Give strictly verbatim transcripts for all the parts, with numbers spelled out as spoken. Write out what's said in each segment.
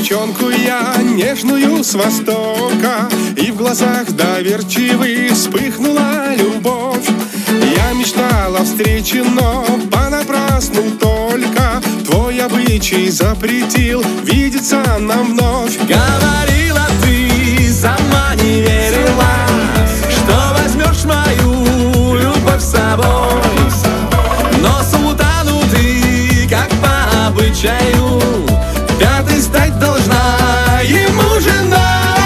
девчонку я нежную с востока, и в глазах доверчивых вспыхнула любовь. Я мечтала о встрече, но понапрасну только. Твой обычай запретил видеться нам вновь. Говорила ты, сама не верила, что возьмешь мою любовь с собой. Но султану ты, как по обычаю, пятой стать должна ему женой.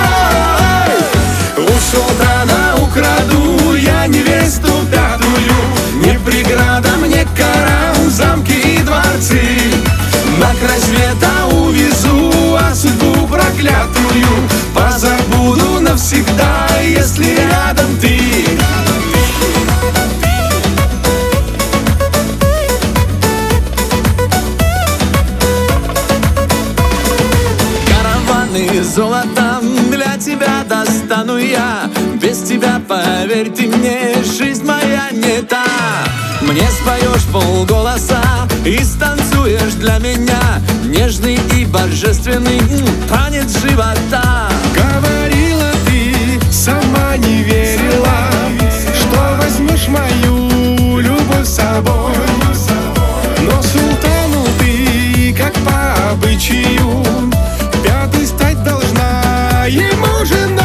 У султана украду я невесту пятую, не преграда мне карам, замки и дворцы. На край света увезу, а судьбу проклятую позабуду навсегда, если рядом ты. Караваны золотом для тебя достану я. Без тебя, поверь ты мне, жизнь моя не та. Мне споешь полголоса и станцуешь для меня нежный и божественный танец живота. Говорила ты, сама не верила, что возьмешь мою любовь с собой. Но султану ты, как по обычаю, пятой стать должна ему женой.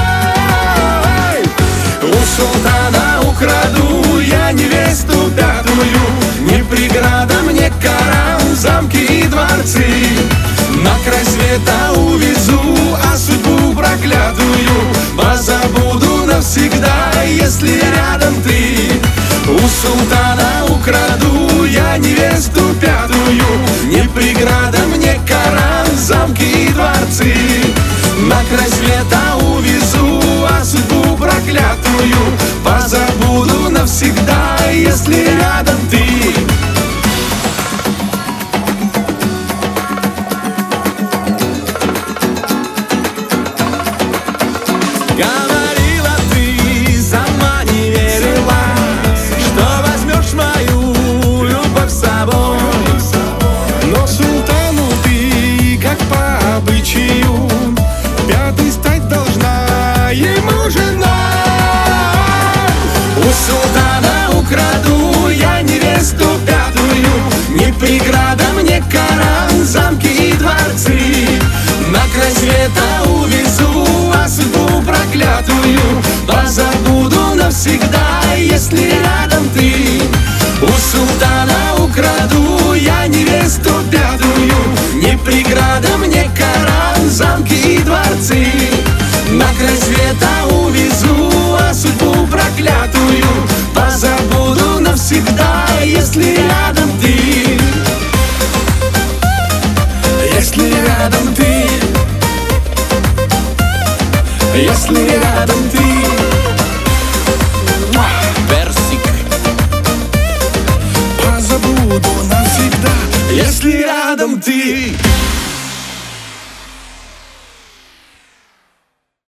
У султана украду я невесту пятую, не преграда мне карам, замки и дворцы. На край света увезу, а судьбу проклятую позабуду навсегда, если рядом ты. У султана украду я невесту пятую, не преграда мне карам, замки и дворцы. На край света увезу, а судьбу проклятую позабуду навсегда, если рядом ты. Говорила ты, сама не верила, что возьмешь мою любовь с собой. Но султану ты, как по обычаю, пятой стать должна ему женой. У султана украду я невесту пятую, не преграда мне карам, замки и дворцы. На край света увезу, а судьбу проклятую позабуду навсегда, если рядом ты. У султана